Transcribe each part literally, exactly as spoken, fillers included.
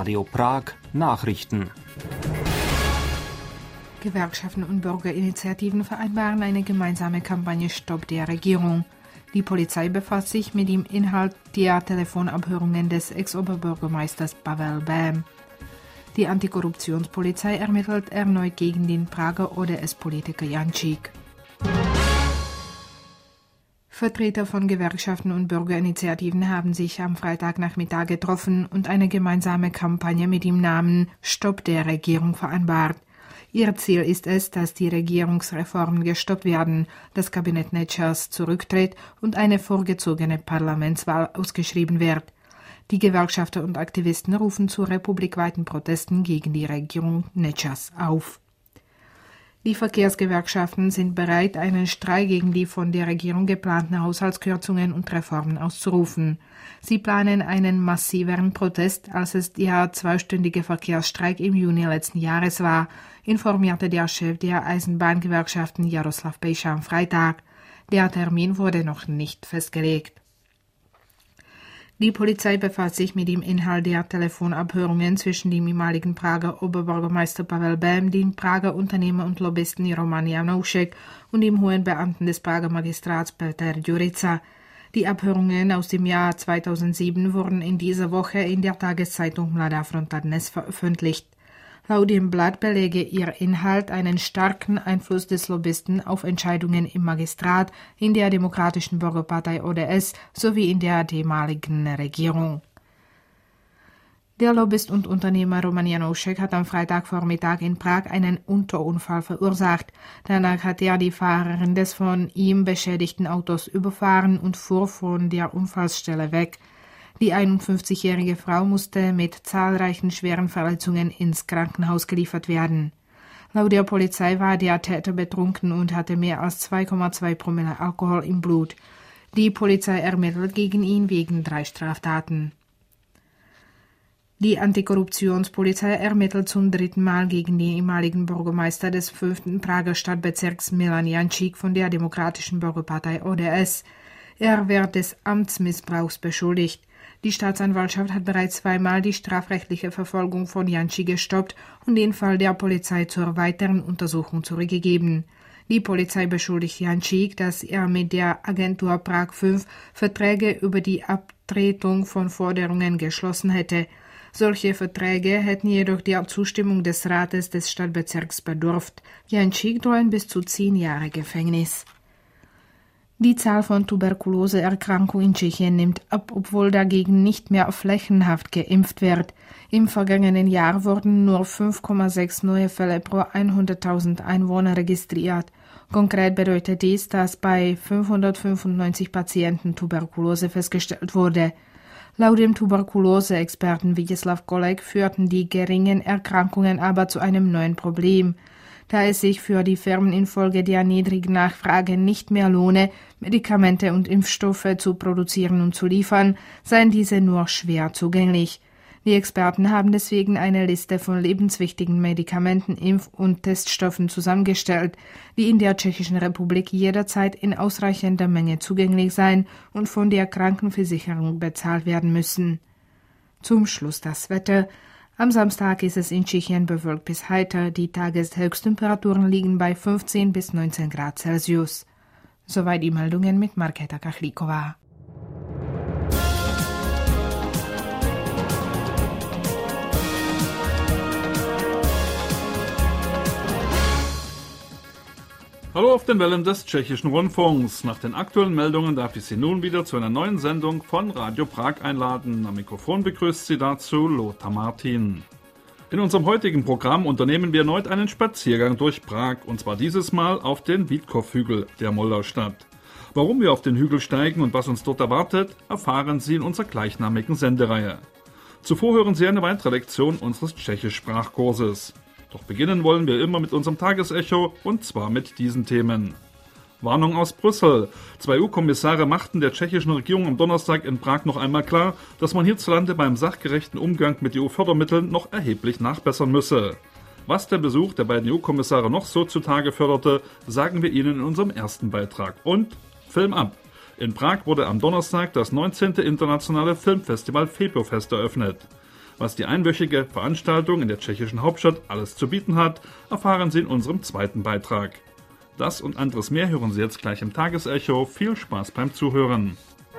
Radio Prag Nachrichten. Gewerkschaften und Bürgerinitiativen vereinbaren eine gemeinsame Kampagne Stopp der Regierung. Die Polizei befasst sich mit dem Inhalt der Telefonabhörungen des Ex-Oberbürgermeisters Pavel Bém. Die Antikorruptionspolizei ermittelt erneut gegen den Prager O D S-Politiker Jančík. Vertreter von Gewerkschaften und Bürgerinitiativen haben sich am Freitagnachmittag getroffen und eine gemeinsame Kampagne mit dem Namen Stopp der Regierung vereinbart. Ihr Ziel ist es, dass die Regierungsreformen gestoppt werden, das Kabinett Nečas zurücktritt und eine vorgezogene Parlamentswahl ausgeschrieben wird. Die Gewerkschafter und Aktivisten rufen zu republikweiten Protesten gegen die Regierung Nečas auf. Die Verkehrsgewerkschaften sind bereit, einen Streik gegen die von der Regierung geplanten Haushaltskürzungen und Reformen auszurufen. Sie planen einen massiveren Protest, als es der zweistündige Verkehrsstreik im Juni letzten Jahres war, informierte der Chef der Eisenbahngewerkschaften Jaroslav Pejsa am Freitag. Der Termin wurde noch nicht festgelegt. Die Polizei befasst sich mit dem Inhalt der Telefonabhörungen zwischen dem ehemaligen Prager Oberbürgermeister Pavel Bém, dem Prager Unternehmer und Lobbyisten Roman Janoušek und dem hohen Beamten des Prager Magistrats Peter Ďurica. Die Abhörungen aus dem Jahr zweitausendsieben wurden in dieser Woche in der Tageszeitung Mladá fronta dnes veröffentlicht. Laut dem Blatt belege ihr Inhalt einen starken Einfluss des Lobbyisten auf Entscheidungen im Magistrat, in der Demokratischen Bürgerpartei O D S sowie in der damaligen Regierung. Der Lobbyist und Unternehmer Roman Janoušek hat am Freitagvormittag in Prag einen Unterunfall verursacht. Danach hat er die Fahrerin des von ihm beschädigten Autos überfahren und fuhr von der Unfallstelle weg. Die einundfünfzigjährige Frau musste mit zahlreichen schweren Verletzungen ins Krankenhaus geliefert werden. Laut der Polizei war der Täter betrunken und hatte mehr als zwei Komma zwei Promille Alkohol im Blut. Die Polizei ermittelt gegen ihn wegen drei Straftaten. Die Antikorruptionspolizei ermittelt zum dritten Mal gegen den ehemaligen Bürgermeister des fünften Prager Stadtbezirks Milan Jančík von der Demokratischen Bürgerpartei O D S. Er wird des Amtsmissbrauchs beschuldigt. Die Staatsanwaltschaft hat bereits zweimal die strafrechtliche Verfolgung von Jančík gestoppt und den Fall der Polizei zur weiteren Untersuchung zurückgegeben. Die Polizei beschuldigt Jančík, dass er mit der Agentur Prag fünf Verträge über die Abtretung von Forderungen geschlossen hätte. Solche Verträge hätten jedoch der Zustimmung des Rates des Stadtbezirks bedurft. Jančík drohen bis zu zehn Jahre Gefängnis. Die Zahl von Tuberkuloseerkrankungen in Tschechien nimmt ab, obwohl dagegen nicht mehr flächenhaft geimpft wird. Im vergangenen Jahr wurden nur fünf Komma sechs neue Fälle pro hunderttausend Einwohner registriert. Konkret bedeutet dies, dass bei fünfhundertfünfundneunzig Patienten Tuberkulose festgestellt wurde. Laut dem Tuberkulose-Experten Vítězslav Kolek führten die geringen Erkrankungen aber zu einem neuen Problem. Da es sich für die Firmen infolge der niedrigen Nachfrage nicht mehr lohne, Medikamente und Impfstoffe zu produzieren und zu liefern, seien diese nur schwer zugänglich. Die Experten haben deswegen eine Liste von lebenswichtigen Medikamenten, Impf- und Teststoffen zusammengestellt, die in der Tschechischen Republik jederzeit in ausreichender Menge zugänglich seien und von der Krankenversicherung bezahlt werden müssen. Zum Schluss das Wetter. Am Samstag ist es in Tschechien bewölkt bis heiter. Die Tageshöchsttemperaturen liegen bei fünfzehn bis neunzehn Grad Celsius. Soweit die Meldungen mit Markéta Kachlíková. Hallo auf den Wellen des Tschechischen Rundfunks. Nach den aktuellen Meldungen darf ich Sie nun wieder zu einer neuen Sendung von Radio Prag einladen. Am Mikrofon begrüßt Sie dazu Lothar Martin. In unserem heutigen Programm unternehmen wir erneut einen Spaziergang durch Prag, und zwar dieses Mal auf den Vítkov-Hügel der Moldaustadt. Warum wir auf den Hügel steigen und was uns dort erwartet, erfahren Sie in unserer gleichnamigen Sendereihe. Zuvor hören Sie eine weitere Lektion unseres Tschechisch-Sprachkurses. Doch beginnen wollen wir immer mit unserem Tagesecho, und zwar mit diesen Themen. Warnung aus Brüssel. Zwei E U-Kommissare machten der tschechischen Regierung am Donnerstag in Prag noch einmal klar, dass man hierzulande beim sachgerechten Umgang mit E U-Fördermitteln noch erheblich nachbessern müsse. Was der Besuch der beiden E U-Kommissare noch so zutage förderte, sagen wir Ihnen in unserem ersten Beitrag. Und Film ab. In Prag wurde am Donnerstag das neunzehnte internationale Filmfestival FePoFest eröffnet. Was die einwöchige Veranstaltung in der tschechischen Hauptstadt alles zu bieten hat, erfahren Sie in unserem zweiten Beitrag. Das und anderes mehr hören Sie jetzt gleich im Tagesecho. Viel Spaß beim Zuhören.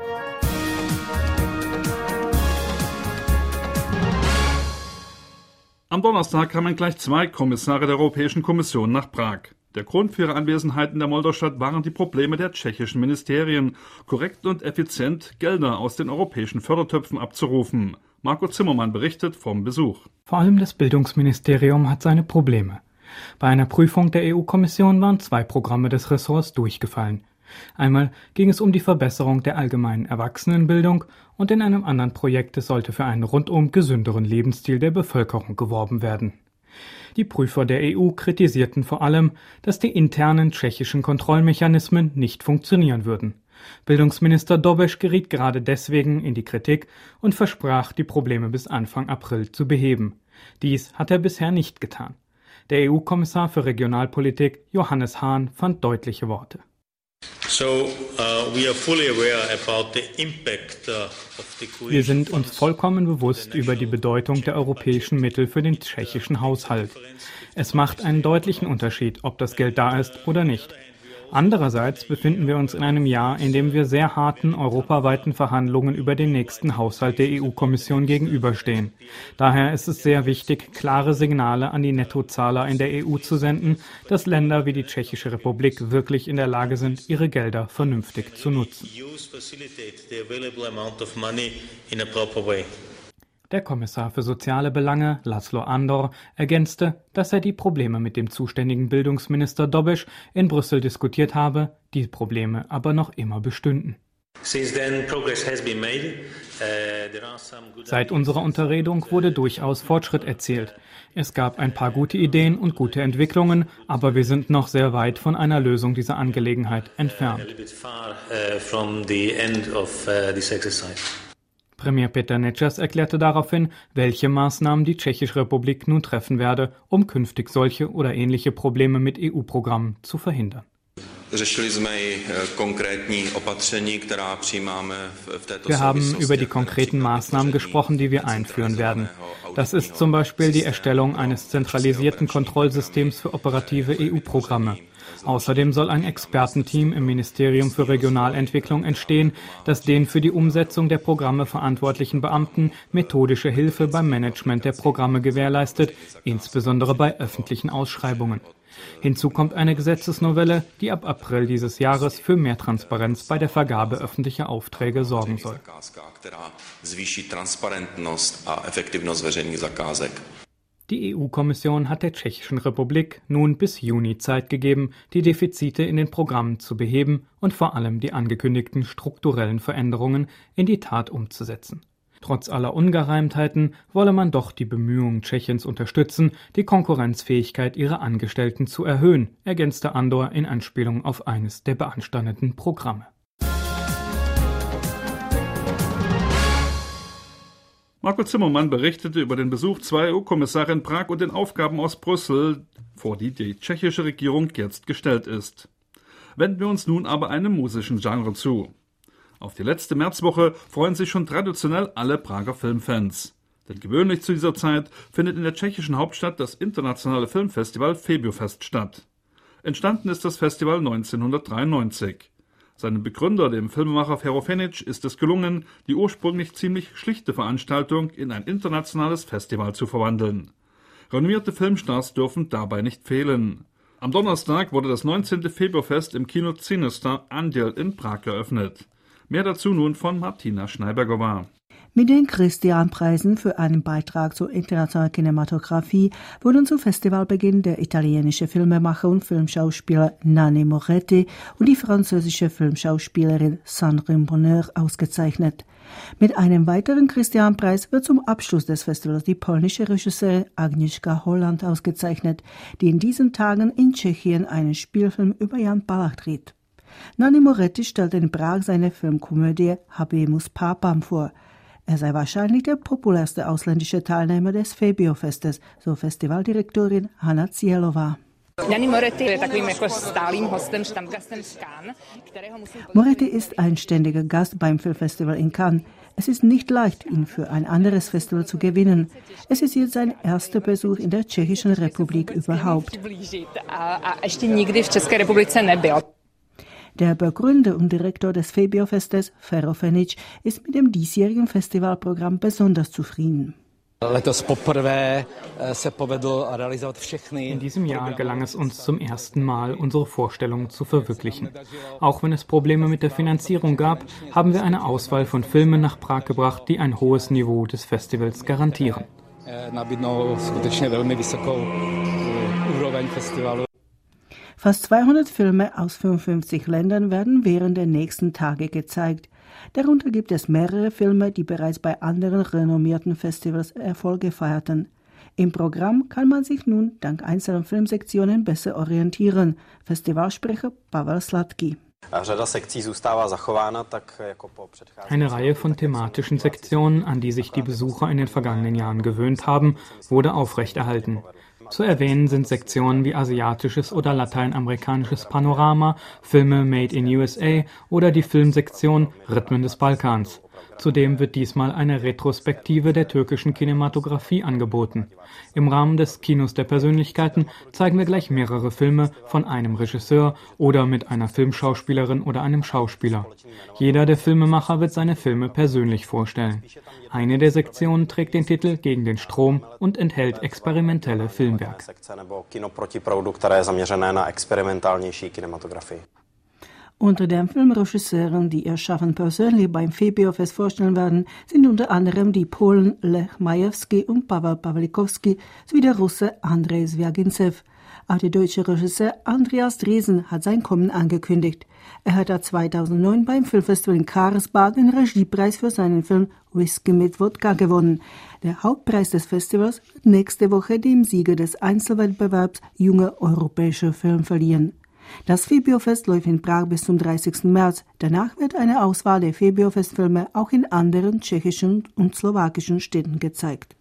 Am Donnerstag kamen gleich zwei Kommissare der Europäischen Kommission nach Prag. Der Grund für ihre Anwesenheit in der Moldaustadt waren die Probleme der tschechischen Ministerien, korrekt und effizient Gelder aus den europäischen Fördertöpfen abzurufen. Marco Zimmermann berichtet vom Besuch. Vor allem das Bildungsministerium hat seine Probleme. Bei einer Prüfung der E U-Kommission waren zwei Programme des Ressorts durchgefallen. Einmal ging es um die Verbesserung der allgemeinen Erwachsenenbildung und in einem anderen Projekt sollte für einen rundum gesünderen Lebensstil der Bevölkerung geworben werden. Die Prüfer der E U kritisierten vor allem, dass die internen tschechischen Kontrollmechanismen nicht funktionieren würden. Bildungsminister Dobeš geriet gerade deswegen in die Kritik und versprach, die Probleme bis Anfang April zu beheben. Dies hat er bisher nicht getan. Der E U-Kommissar für Regionalpolitik Johannes Hahn fand deutliche Worte. Wir sind uns vollkommen bewusst über die Bedeutung der europäischen Mittel für den tschechischen Haushalt. Es macht einen deutlichen Unterschied, ob das Geld da ist oder nicht. Andererseits befinden wir uns in einem Jahr, in dem wir sehr harten europaweiten Verhandlungen über den nächsten Haushalt der E U-Kommission gegenüberstehen. Daher ist es sehr wichtig, klare Signale an die Nettozahler in der E U zu senden, dass Länder wie die Tschechische Republik wirklich in der Lage sind, ihre Gelder vernünftig zu nutzen. Der Kommissar für soziale Belange, Laszlo Andor, ergänzte, dass er die Probleme mit dem zuständigen Bildungsminister Dobeš in Brüssel diskutiert habe, die Probleme aber noch immer bestünden. Seit unserer Unterredung wurde durchaus Fortschritt erzielt. Es gab ein paar gute Ideen und gute Entwicklungen, aber wir sind noch sehr weit von einer Lösung dieser Angelegenheit entfernt. Premier Petr Nečas erklärte daraufhin, welche Maßnahmen die Tschechische Republik nun treffen werde, um künftig solche oder ähnliche Probleme mit E U-Programmen zu verhindern. Wir haben über die konkreten Maßnahmen gesprochen, die wir einführen werden. Das ist zum Beispiel die Erstellung eines zentralisierten Kontrollsystems für operative E U-Programme. Außerdem soll ein Expertenteam im Ministerium für Regionalentwicklung entstehen, das den für die Umsetzung der Programme verantwortlichen Beamten methodische Hilfe beim Management der Programme gewährleistet, insbesondere bei öffentlichen Ausschreibungen. Hinzu kommt eine Gesetzesnovelle, die ab April dieses Jahres für mehr Transparenz bei der Vergabe öffentlicher Aufträge sorgen soll. Die E U-Kommission hat der Tschechischen Republik nun bis Juni Zeit gegeben, die Defizite in den Programmen zu beheben und vor allem die angekündigten strukturellen Veränderungen in die Tat umzusetzen. Trotz aller Ungereimtheiten wolle man doch die Bemühungen Tschechiens unterstützen, die Konkurrenzfähigkeit ihrer Angestellten zu erhöhen, ergänzte Andor in Anspielung auf eines der beanstandeten Programme. Marco Zimmermann berichtete über den Besuch zweier E U-Kommissare in Prag und den Aufgaben aus Brüssel, vor die die tschechische Regierung jetzt gestellt ist. Wenden wir uns nun aber einem musischen Genre zu. Auf die letzte Märzwoche freuen sich schon traditionell alle Prager Filmfans. Denn gewöhnlich zu dieser Zeit findet in der tschechischen Hauptstadt das internationale Filmfestival Febiofest statt. Entstanden ist das Festival neunzehnhundertdreiundneunzig. Seinem Begründer, dem Filmemacher Fero Fenic, ist es gelungen, die ursprünglich ziemlich schlichte Veranstaltung in ein internationales Festival zu verwandeln. Renommierte Filmstars dürfen dabei nicht fehlen. Am Donnerstag wurde das neunzehnte Febiofest im Kino Cinestar Anděl in Prag eröffnet. Mehr dazu nun von Martina Schneiberger. Mit den Christian-Preisen für einen Beitrag zur internationalen Kinematografie wurden zu Festivalbeginn der italienische Filmemacher und Filmschauspieler Nanni Moretti und die französische Filmschauspielerin Sandrine Bonheur ausgezeichnet. Mit einem weiteren Christian-Preis wird zum Abschluss des Festivals die polnische Regisseurin Agnieszka Holland ausgezeichnet, die in diesen Tagen in Tschechien einen Spielfilm über Jan Palach dreht. Nanni Moretti stellte in Prag seine Filmkomödie Habemus Papam vor. Er sei wahrscheinlich der populärste ausländische Teilnehmer des Febiofestes, so Festivaldirektorin Hanna Zielowa. Moretti ist ein ständiger Gast beim Filmfestival in Cannes. Es ist nicht leicht, ihn für ein anderes Festival zu gewinnen. Es ist jetzt sein erster Besuch in der Tschechischen Republik überhaupt. Der Begründer und Direktor des Febiofestes, Fero Fenic, ist mit dem diesjährigen Festivalprogramm besonders zufrieden. In diesem Jahr gelang es uns zum ersten Mal, unsere Vorstellungen zu verwirklichen. Auch wenn es Probleme mit der Finanzierung gab, haben wir eine Auswahl von Filmen nach Prag gebracht, die ein hohes Niveau des Festivals garantieren. Fast zweihundert Filme aus fünfundfünfzig Ländern werden während der nächsten Tage gezeigt. Darunter gibt es mehrere Filme, die bereits bei anderen renommierten Festivals Erfolge feierten. Im Programm kann man sich nun dank einzelner Filmsektionen besser orientieren. Festivalsprecher Pavel Sladký. Eine Reihe von thematischen Sektionen, an die sich die Besucher in den vergangenen Jahren gewöhnt haben, wurde aufrechterhalten. Zu erwähnen sind Sektionen wie asiatisches oder lateinamerikanisches Panorama, Filme Made in U S A oder die Filmsektion Rhythmen des Balkans. Zudem wird diesmal eine Retrospektive der türkischen Kinematografie angeboten. Im Rahmen des Kinos der Persönlichkeiten zeigen wir gleich mehrere Filme von einem Regisseur oder mit einer Filmschauspielerin oder einem Schauspieler. Jeder der Filmemacher wird seine Filme persönlich vorstellen. Eine der Sektionen trägt den Titel Gegen den Strom und enthält experimentelle Filmwerke. Unter den Filmregisseuren, die ihr Schaffen persönlich beim Febiofest vorstellen werden, sind unter anderem die Polen Lech Majewski und Paweł Pawlikowski sowie der Russe Andrzej Zwiagintsew. Auch der deutsche Regisseur Andreas Dresen hat sein Kommen angekündigt. Er hat zweitausendneun beim Filmfestival in Karlsbad den Regiepreis für seinen Film Whisky mit Wodka gewonnen. Der Hauptpreis des Festivals wird nächste Woche dem Sieger des Einzelwettbewerbs Junger Europäischer Film verliehen. Das Febiofest läuft in Prag bis zum dreißigsten März. Danach wird eine Auswahl der Febiofest-Filme auch in anderen tschechischen und slowakischen Städten gezeigt.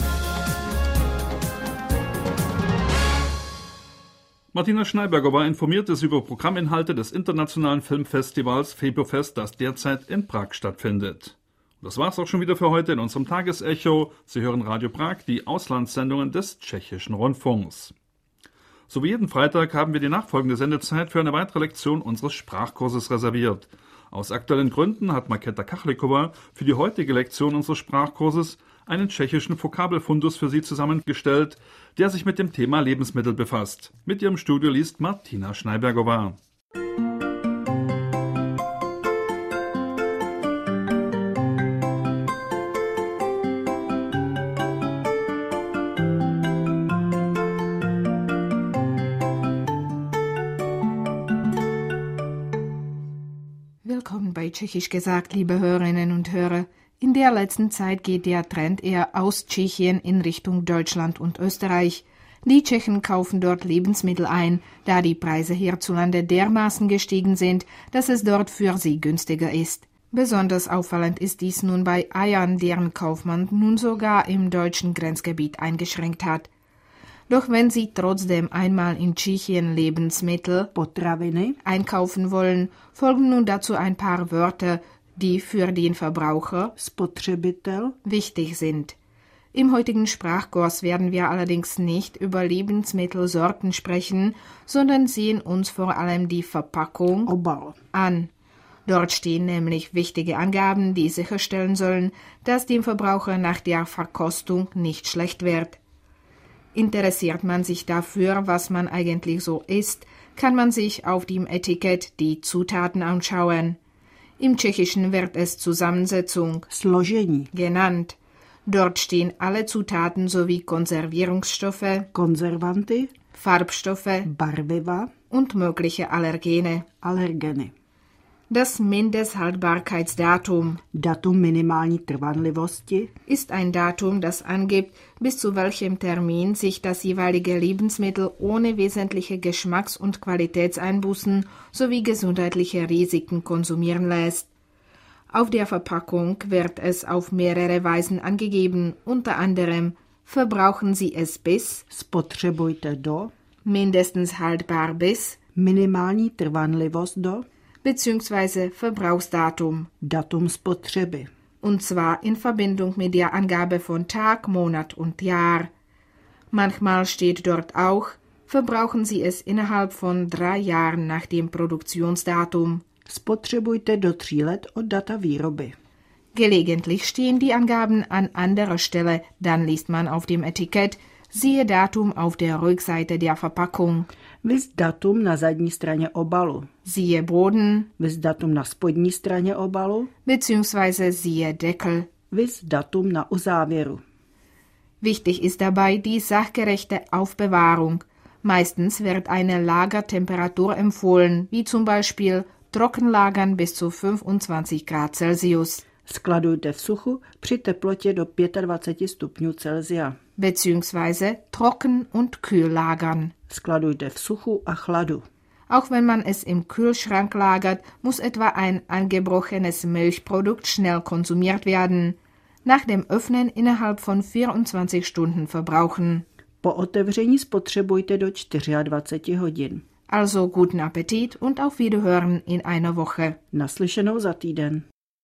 Martina Schneiberger informiert es über Programminhalte des internationalen Filmfestivals Febiofest, das derzeit in Prag stattfindet. Und das war's auch schon wieder für heute in unserem Tagesecho. Sie hören Radio Prag, die Auslandssendungen des Tschechischen Rundfunks. So wie jeden Freitag haben wir die nachfolgende Sendezeit für eine weitere Lektion unseres Sprachkurses reserviert. Aus aktuellen Gründen hat Markéta Kachlikova für die heutige Lektion unseres Sprachkurses einen tschechischen Vokabelfundus für Sie zusammengestellt, der sich mit dem Thema Lebensmittel befasst. Mit ihrem Studio liest Martina Schneibergová. Willkommen bei Tschechisch gesagt, liebe Hörerinnen und Hörer. In der letzten Zeit geht der Trend eher aus Tschechien in Richtung Deutschland und Österreich. Die Tschechen kaufen dort Lebensmittel ein, da die Preise hierzulande dermaßen gestiegen sind, dass es dort für sie günstiger ist. Besonders auffallend ist dies nun bei Eiern, deren Kauf man nun sogar im deutschen Grenzgebiet eingeschränkt hat. Doch wenn Sie trotzdem einmal in Tschechien Lebensmittel Potraviny einkaufen wollen, folgen nun dazu ein paar Wörter, die für den Verbraucher Spotřebitel wichtig sind. Im heutigen Sprachkurs werden wir allerdings nicht über Lebensmittelsorten sprechen, sondern sehen uns vor allem die Verpackung Obal an. Dort stehen nämlich wichtige Angaben, die sicherstellen sollen, dass dem Verbraucher nach der Verkostung nicht schlecht wird. Interessiert man sich dafür, was man eigentlich so isst, kann man sich auf dem Etikett die Zutaten anschauen. Im Tschechischen wird es Zusammensetzung Složení genannt. Dort stehen alle Zutaten sowie Konservierungsstoffe, Konservanty, Farbstoffe, Barviva und mögliche Allergene. Allergeny. Das Mindesthaltbarkeitsdatum Datum minimální trvanlivosti ist ein Datum, das angibt, bis zu welchem Termin sich das jeweilige Lebensmittel ohne wesentliche Geschmacks- und Qualitätseinbußen sowie gesundheitliche Risiken konsumieren lässt. Auf der Verpackung wird es auf mehrere Weisen angegeben, unter anderem verbrauchen Sie es bis Spotřebujte do mindestens haltbar bis, minimální trvanlivost do, bzw. Verbrauchsdatum, datum spotřeby. Und zwar in Verbindung mit der Angabe von Tag, Monat und Jahr. Manchmal steht dort auch, verbrauchen Sie es innerhalb von drei Jahren nach dem Produktionsdatum. Spotřebujte do tří let od data výroby. Gelegentlich stehen die Angaben an anderer Stelle, dann liest man auf dem Etikett, siehe Datum auf der Rückseite der Verpackung. Viz datum na zadní straně obalu. Siehe Boden. Viz datum na spodní straně obalu. Beziehungsweise siehe Deckel. Viz datum na uzávěru. Wichtig ist dabei die sachgerechte Aufbewahrung. Meistens wird eine Lagertemperatur empfohlen, wie zum Beispiel Trockenlagern bis zu fünfundzwanzig Grad Celsius. Skladujte v suchu při teplotě do dvacet pět stupňů Celsia. Beziehungsweise trocken und kühl lagern. Skladujte v suchu a chladu. Auch wenn man es im Kühlschrank lagert, muss etwa ein angebrochenes Milchprodukt schnell konsumiert werden. Nach dem Öffnen innerhalb von vierundzwanzig Stunden verbrauchen. Po otevření spotřebujte do dvacet čtyři hodin. Also guten Appetit und auf Wiederhören in einer Woche. Naslyšenou za týden.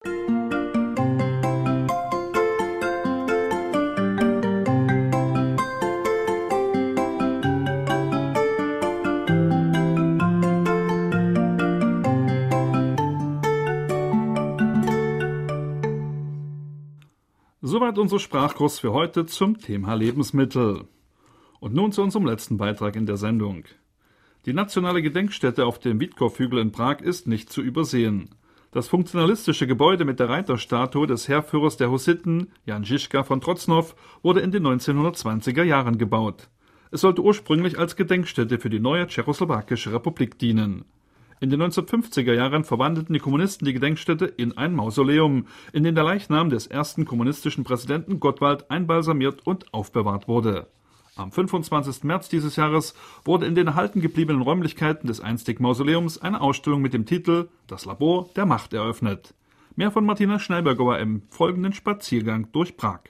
Soweit unser Sprachkurs für heute zum Thema Lebensmittel. Und nun zu unserem letzten Beitrag in der Sendung. Die nationale Gedenkstätte auf dem Witkov-Hügel in Prag ist nicht zu übersehen. Das funktionalistische Gebäude mit der Reiterstatue des Heerführers der Hussiten, Jan Žižka von Trocnov, wurde in den neunzehnhundertzwanziger Jahren gebaut. Es sollte ursprünglich als Gedenkstätte für die neue tschechoslowakische Republik dienen. In den neunzehnhundertfünfziger Jahren verwandelten die Kommunisten die Gedenkstätte in ein Mausoleum, in dem der Leichnam des ersten kommunistischen Präsidenten Gottwald einbalsamiert und aufbewahrt wurde. Am fünfundzwanzigsten März dieses Jahres wurde in den erhalten gebliebenen Räumlichkeiten des einstigen Mausoleums eine Ausstellung mit dem Titel »Das Labor der Macht« eröffnet. Mehr von Martina Schneibergauer im folgenden Spaziergang durch Prag.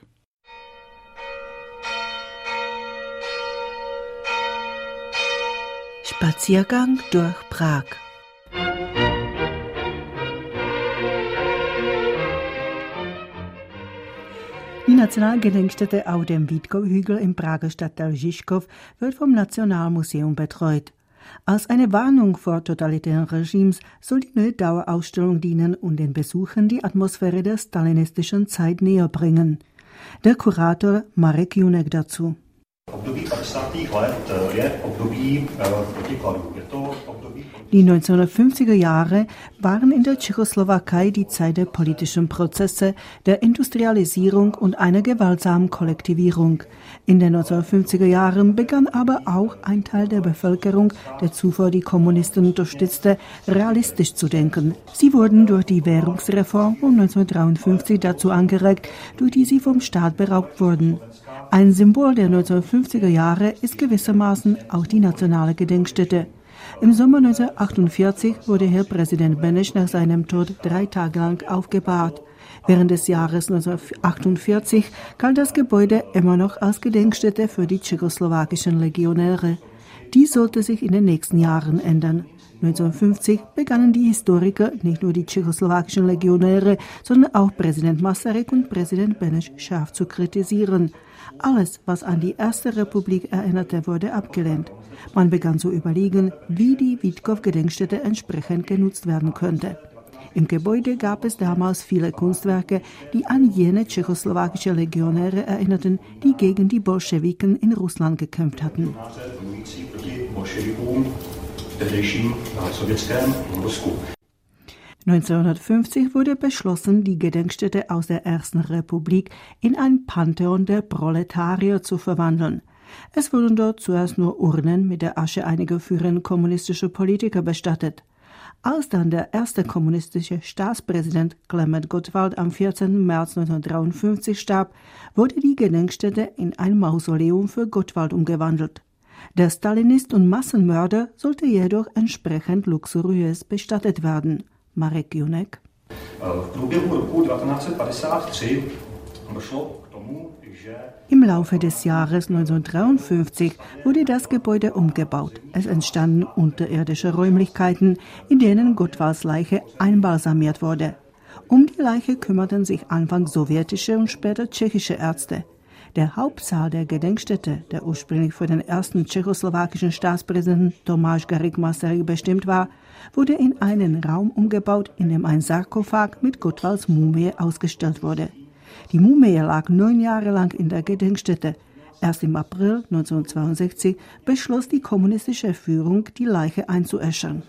Spaziergang durch Prag. Die Nationalgedenkstätte auf dem Witkov-Hügel im Prager Stadtteil Žižkov wird vom Nationalmuseum betreut. Als eine Warnung vor totalitären Regimes soll die neue Dauerausstellung dienen und den Besuchern die Atmosphäre der stalinistischen Zeit näher bringen. Der Kurator Marek Junek dazu. Die neunzehnhundertfünfziger Jahre waren in der Tschechoslowakei die Zeit der politischen Prozesse, der Industrialisierung und einer gewaltsamen Kollektivierung. In den neunzehnhundertfünfziger Jahren begann aber auch ein Teil der Bevölkerung, der zuvor die Kommunisten unterstützte, realistisch zu denken. Sie wurden durch die Währungsreform von neunzehnhundertdreiundfünfzig dazu angeregt, durch die sie vom Staat beraubt wurden. Ein Symbol der neunzehnhundertfünfziger Jahre ist gewissermaßen auch die nationale Gedenkstätte. Im Sommer neunzehnhundertachtundvierzig wurde Herr Präsident Beneš nach seinem Tod drei Tage lang aufgebahrt. Während des Jahres neunzehnhundertachtundvierzig galt das Gebäude immer noch als Gedenkstätte für die tschechoslowakischen Legionäre. Dies sollte sich in den nächsten Jahren ändern. neunzehnhundertfünfzig begannen die Historiker, nicht nur die tschechoslowakischen Legionäre, sondern auch Präsident Masaryk und Präsident Beneš scharf zu kritisieren. Alles, was an die Erste Republik erinnerte, wurde abgelehnt. Man begann zu überlegen, wie die Witkov-Gedenkstätte entsprechend genutzt werden könnte. Im Gebäude gab es damals viele Kunstwerke, die an jene tschechoslowakische Legionäre erinnerten, die gegen die Bolschewiken in Russland gekämpft hatten. neunzehnhundertfünfzig wurde beschlossen, die Gedenkstätte aus der Ersten Republik in ein Pantheon der Proletarier zu verwandeln. Es wurden dort zuerst nur Urnen mit der Asche einiger führender kommunistischer Politiker bestattet. Als dann der erste kommunistische Staatspräsident Klement Gottwald am vierzehnten März neunzehnhundertdreiundfünfzig starb, wurde die Gedenkstätte in ein Mausoleum für Gottwald umgewandelt. Der Stalinist und Massenmörder sollte jedoch entsprechend luxuriös bestattet werden. Marek Junek. Im Laufe des Jahres neunzehnhundertdreiundfünfzig wurde das Gebäude umgebaut. Es entstanden unterirdische Räumlichkeiten, in denen Gottwalds Leiche einbalsamiert wurde. Um die Leiche kümmerten sich anfangs sowjetische und später tschechische Ärzte. Der Hauptsaal der Gedenkstätte, der ursprünglich für den ersten tschechoslowakischen Staatspräsidenten Tomáš Garrigue Masaryk bestimmt war, wurde in einen Raum umgebaut, in dem ein Sarkophag mit Gottwalds Mumie ausgestellt wurde. Die Mumie lag neun Jahre lang in der Gedenkstätte. Erst im April neunzehnhundertzweiundsechzig beschloss die kommunistische Führung, die Leiche einzuäschern.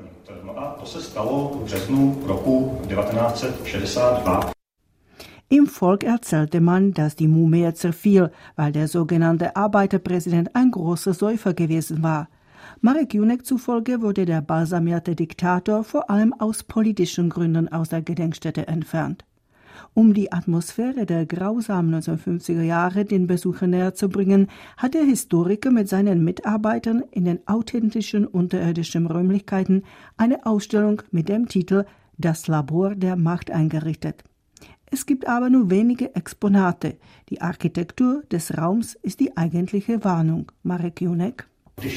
Im Volk erzählte man, dass die Mumie zerfiel, weil der sogenannte Arbeiterpräsident ein großer Säufer gewesen war. Marek Junek zufolge wurde der balsamierte Diktator vor allem aus politischen Gründen aus der Gedenkstätte entfernt. Um die Atmosphäre der grausamen neunzehnhundertfünfziger Jahre den Besuchern näher zu bringen, hat der Historiker mit seinen Mitarbeitern in den authentischen unterirdischen Räumlichkeiten eine Ausstellung mit dem Titel »Das Labor der Macht« eingerichtet. Es gibt aber nur wenige Exponate. Die Architektur des Raums ist die eigentliche Warnung. Marek Junek.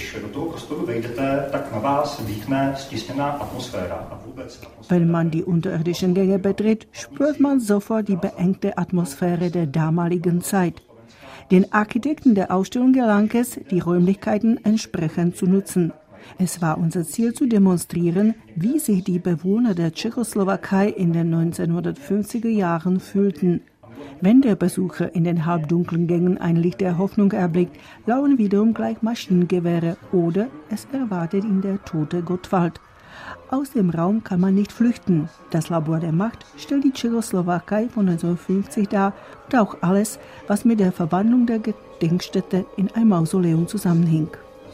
Wenn man die unterirdischen Gänge betritt, spürt man sofort die beengte Atmosphäre der damaligen Zeit. Den Architekten der Ausstellung gelang es, die Räumlichkeiten entsprechend zu nutzen. Es war unser Ziel zu demonstrieren, wie sich die Bewohner der Tschechoslowakei in den neunzehnhundertfünfziger Jahren fühlten. Wenn der Besucher in den halbdunklen Gängen ein Licht der Hoffnung erblickt, lauern wiederum gleich Maschinengewehre oder es erwartet ihn der tote Gottwald. Aus dem Raum kann man nicht flüchten. Das Labor der Macht stellt die Tschechoslowakei von neunzehnhundertfünfzig dar und auch alles, was mit der Verwandlung der Gedenkstätte in ein Mausoleum zusammenhing.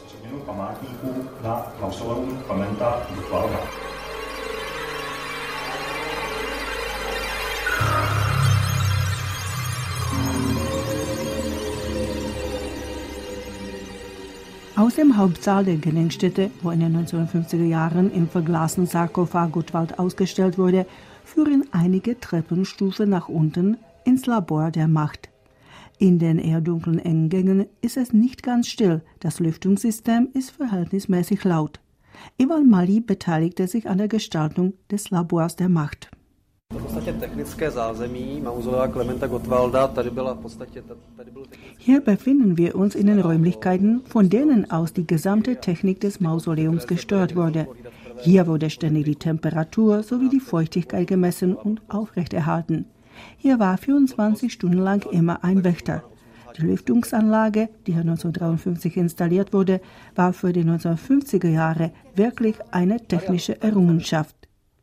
Aus dem Hauptsaal der Gedenkstätte, wo in den neunzehnhundertfünfziger Jahren im verglasten Sarkophag Gottwald ausgestellt wurde, führen einige Treppenstufen nach unten ins Labor der Macht. In den eher dunklen engen Gängen ist es nicht ganz still, das Lüftungssystem ist verhältnismäßig laut. Ivan Malý beteiligte sich an der Gestaltung des Labors der Macht. Hier befinden wir uns in den Räumlichkeiten, von denen aus die gesamte Technik des Mausoleums gesteuert wurde. Hier wurde ständig die Temperatur sowie die Feuchtigkeit gemessen und aufrechterhalten. Hier war vierundzwanzig Stunden lang immer ein Wächter. Die Lüftungsanlage, die hier neunzehnhundertdreiundfünfzig installiert wurde, war für die neunzehnhundertfünfziger Jahre wirklich eine technische Errungenschaft.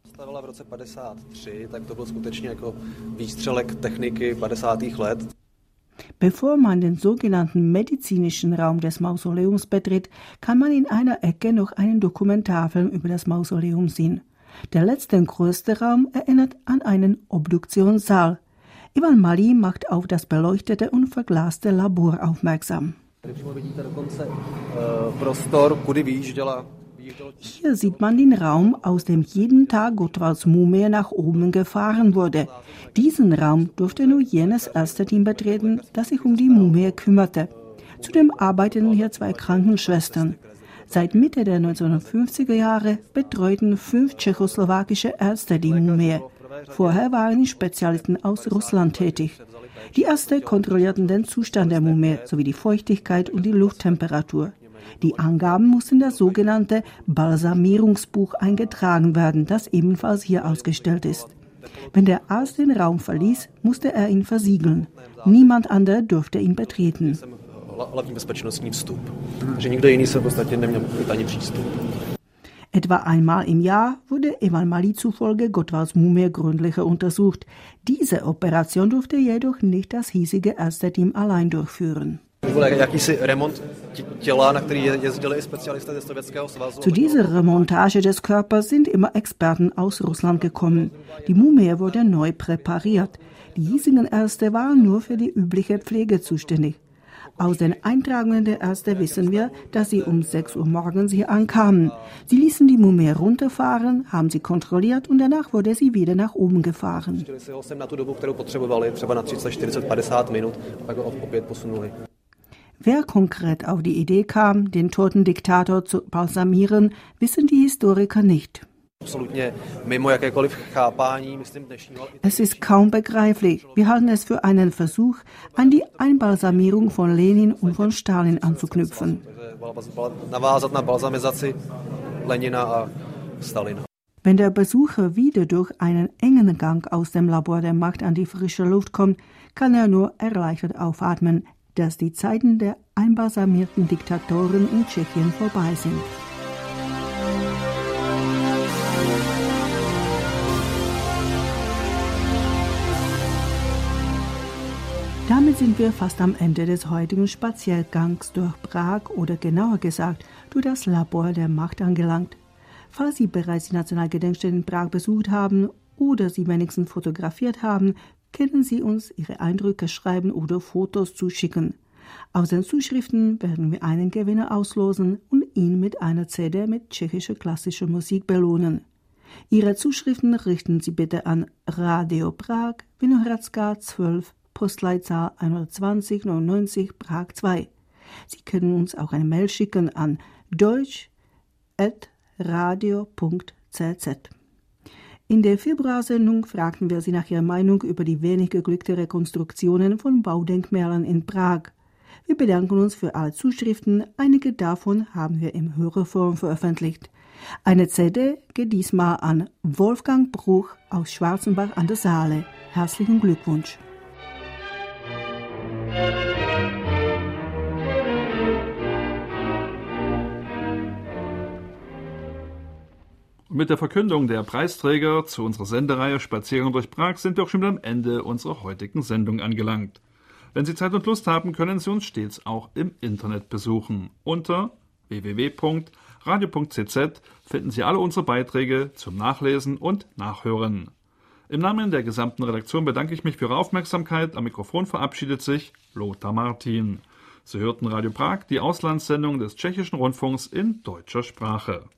Bevor man den sogenannten medizinischen Raum des Mausoleums betritt, kann man in einer Ecke noch einen Dokumentarfilm über das Mausoleum sehen. Der letzte größte Raum erinnert an einen Obduktionssaal. Ivan Malý macht auf das beleuchtete und verglaste Labor aufmerksam. Hier sieht man den Raum, aus dem jeden Tag Gottwalds Mumie nach oben gefahren wurde. Diesen Raum durfte nur jenes Ärzteteam betreten, das sich um die Mumie kümmerte. Zudem arbeiteten hier zwei Krankenschwestern. Seit Mitte der neunzehnhundertfünfziger Jahre betreuten fünf tschechoslowakische Ärzte die Mumie. Vorher waren die Spezialisten aus Russland tätig. Die Ärzte kontrollierten den Zustand der Mumie sowie die Feuchtigkeit und die Lufttemperatur. Die Angaben mussten in das sogenannte Balsamierungsbuch eingetragen werden, das ebenfalls hier ausgestellt ist. Wenn der Arzt den Raum verließ, musste er ihn versiegeln. Niemand anderer durfte ihn betreten. Etwa einmal im Jahr wurde Ivan Malý zufolge Gottwalds Mumie gründlicher untersucht. Diese Operation durfte jedoch nicht das hiesige Ärzteteam allein durchführen. Zu dieser Remontage des Körpers sind immer Experten aus Russland gekommen. Die Mumie wurde neu präpariert. Die hiesigen Ärzte waren nur für die übliche Pflege zuständig. Aus den Eintragungen der Ärzte wissen wir, dass sie um sechs Uhr morgens hier ankamen. Sie ließen die Mumie runterfahren, haben sie kontrolliert und danach wurde sie wieder nach oben gefahren. Wer konkret auf die Idee kam, den toten Diktator zu balsamieren, wissen die Historiker nicht. Es ist kaum begreiflich. Wir halten es für einen Versuch, an die Einbalsamierung von Lenin und von Stalin anzuknüpfen. Wenn der Besucher wieder durch einen engen Gang aus dem Labor der Macht an die frische Luft kommt, kann er nur erleichtert aufatmen, dass die Zeiten der einbalsamierten Diktatoren in Tschechien vorbei sind. Damit sind wir fast am Ende des heutigen Spaziergangs durch Prag oder genauer gesagt durch das Labor der Macht angelangt. Falls Sie bereits die Nationalgedenkstätte in Prag besucht haben oder sie wenigstens fotografiert haben, können Sie uns Ihre Eindrücke schreiben oder Fotos zuschicken. Aus den Zuschriften werden wir einen Gewinner auslosen und ihn mit einer C D mit tschechischer klassischer Musik belohnen. Ihre Zuschriften richten Sie bitte an Radio Prag, Vinohradská zwölf, Postleitzahl hundertzwanzig neunundneunzig, Prag zwei. Sie können uns auch eine Mail schicken an deutsch at radio punkt c z. In der Februarsendung fragten wir Sie nach Ihrer Meinung über die wenig geglückte Rekonstruktionen von Baudenkmälern in Prag. Wir bedanken uns für alle Zuschriften, einige davon haben wir im Hörerforum veröffentlicht. Eine C D geht diesmal an Wolfgang Bruch aus Schwarzenbach an der Saale. Herzlichen Glückwunsch! Mit der Verkündung der Preisträger zu unserer Sendereihe Spaziergang durch Prag sind wir auch schon wieder am Ende unserer heutigen Sendung angelangt. Wenn Sie Zeit und Lust haben, können Sie uns stets auch im Internet besuchen. Unter w w w punkt radio punkt c z finden Sie alle unsere Beiträge zum Nachlesen und Nachhören. Im Namen der gesamten Redaktion bedanke ich mich für Ihre Aufmerksamkeit. Am Mikrofon verabschiedet sich Lothar Martin. Sie hörten Radio Prag, die Auslandssendung des Tschechischen Rundfunks in deutscher Sprache.